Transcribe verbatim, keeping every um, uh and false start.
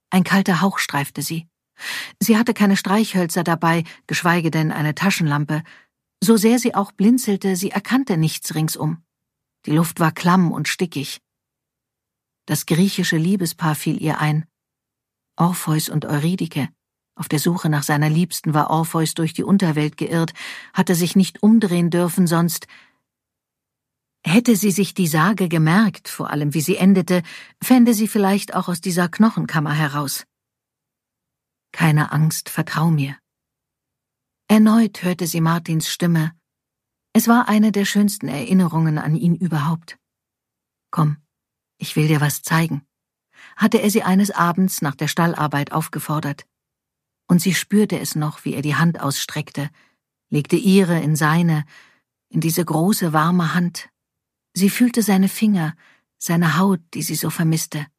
Ein kalter Hauch streifte sie. Sie hatte keine Streichhölzer dabei, geschweige denn eine Taschenlampe. So sehr sie auch blinzelte, sie erkannte nichts ringsum. Die Luft war klamm und stickig. Das griechische Liebespaar fiel ihr ein. Orpheus und Eurydike. Auf der Suche nach seiner Liebsten war Orpheus durch die Unterwelt geirrt, hatte sich nicht umdrehen dürfen, sonst... Hätte sie sich die Sage gemerkt, vor allem wie sie endete, fände sie vielleicht auch aus dieser Knochenkammer heraus. Keine Angst, vertrau mir. Erneut hörte sie Martins Stimme. Es war eine der schönsten Erinnerungen an ihn überhaupt. Komm, ich will dir was zeigen, hatte er sie eines Abends nach der Stallarbeit aufgefordert. Und sie spürte es noch, wie er die Hand ausstreckte, legte ihre in seine, in diese große, warme Hand. Sie fühlte seine Finger, seine Haut, die sie so vermisste.